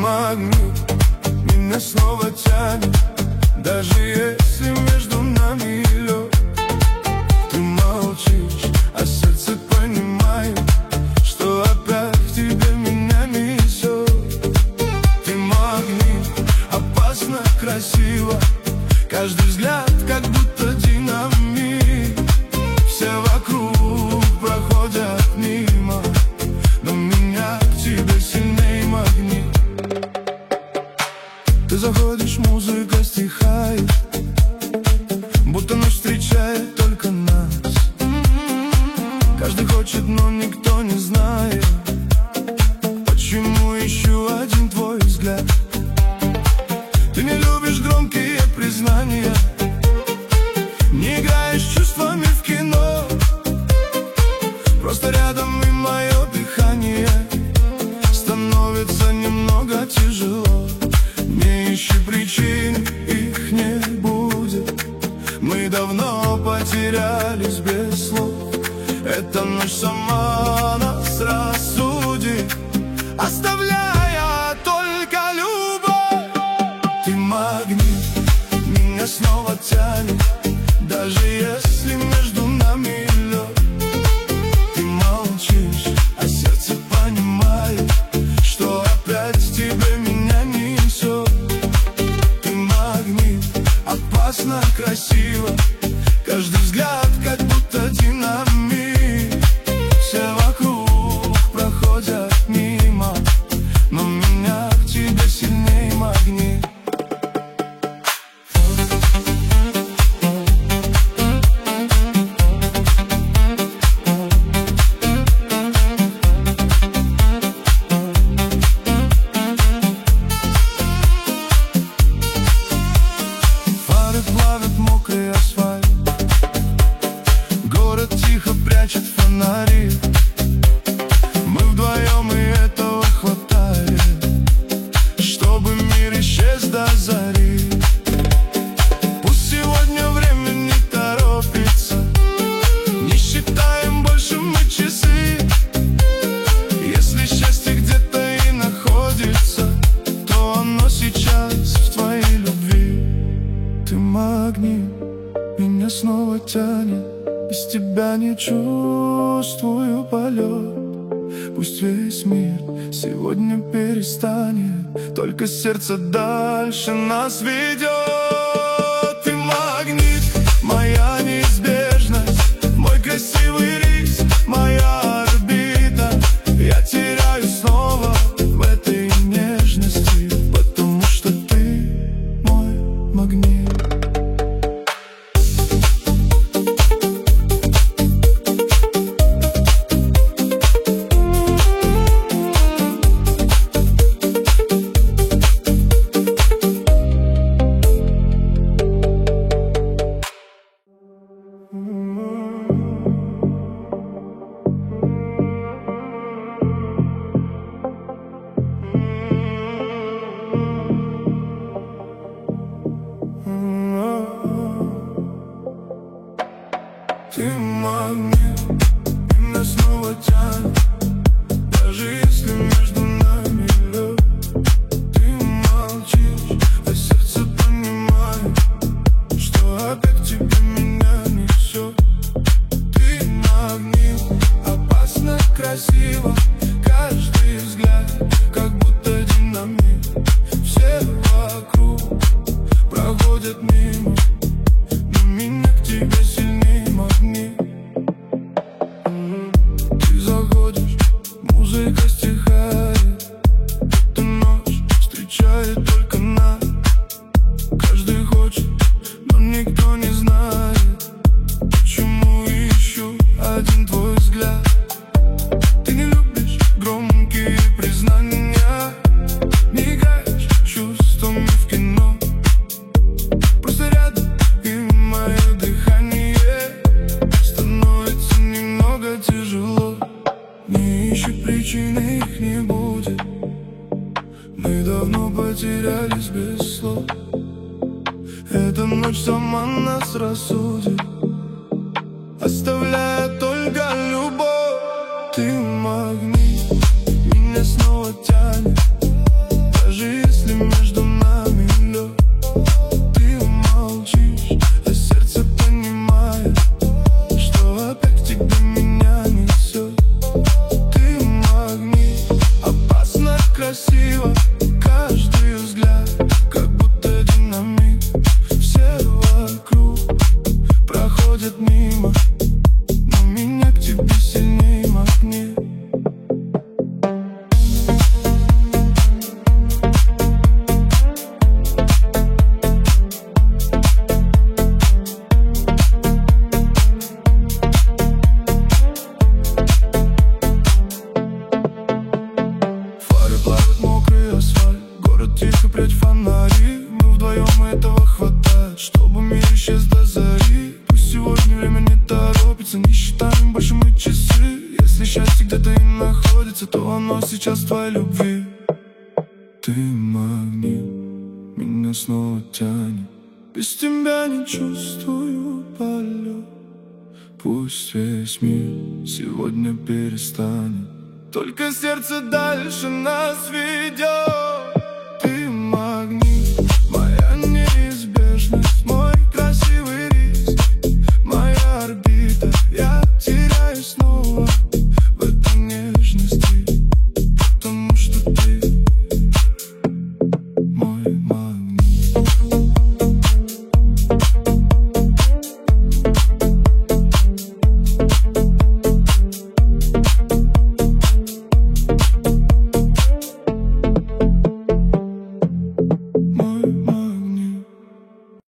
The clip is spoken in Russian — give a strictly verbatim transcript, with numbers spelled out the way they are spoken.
магнит, меня снова тянет, даже если между нами лед. Ты молчишь, а сердце понимает, что опять к тебе меня несет. Ты магнит, опасно, красиво, каждый взгляд как будто динамит. Все вокруг проходят мимо, но меня к тебе сильней магнит. Ты заходишь, музыка стихает, будто ночь встречает только нас. Каждый хочет, но никто не знает, почему ищу один твой взгляд. Ты не любишь громкие признания, не играешь чувствами в кино. Просто рядом и мое дыхание становится немного тяжело. Не ищи причин, их не будет, мы давно потерялись без слов. Эта ночь сама нас рассудит, оставляя только любовь. Ты магнит, меня снова тянет, даже если между нами лед. Ты молчишь, а сердце понимает, что опять к тебе меня несет. Ты магнит, опасно, красиво, каждый взгляд как будто динамит. Все вокруг проходят мимо, но меня к тебе сильней магнит. Фары плавят мокрый асфальт, город тихо прячет фонари. Мы вдвоем, и этого хватает, чтобы мир исчез до зари. Пусть сегодня время не торопится, не считаем больше мы часы. Если счастье где-то и находится, то оно сейчас в твоей любви. Ты магнит, меня снова тянет, без тебя не чувствую полет. Пусть весь мир сегодня перестанет, только сердце дальше нас ведет. Ты магнит, моя неизбежность, мой красивый риск, моя орбита. Я теряюсь снова в этой нежности, потому что ты мой магнит. Ты магнит, меня снова тянет, даже если между нами лед. Ты молчишь, а сердце понимает, что опять к тебе меня несет. Ты магнит, опасно, красиво, каждый взгляд как будто динамит. Все вокруг проходят мимо, но меня к тебе сильней магнит. Ты заходишь, музыка стихает, эта ночь встречает только нас. Каждый хочет, но никто не знает, почему ищу один твой взгляд. Ты не любишь громкие признания, не играешь чувствами в кино. Просто рядом и мое дыхание становится немного тяжело. Не ищи причины, их не будет, мы давно потерялись без слов. Эта ночь сама нас рассудит, оставляя только любовь. Ты магнит, меня снова тянет, даже опять фонари. Мы вдвоем, и этого хватает, чтобы мир исчез до зари. Пусть сегодня время не торопится, не считаем больше мы часы. Если счастье где-то и находится, то оно сейчас в твоей любви. Ты магнит, меня снова тянет. Без тебя не чувствую полет. Пусть весь мир сегодня перестанет, только сердце дальше нас ведет. Ты магнит, моя неизбежность, мой красивый риск, моя орбита. Я теряюсь снова в этой нежности, потому что ты мой магнит.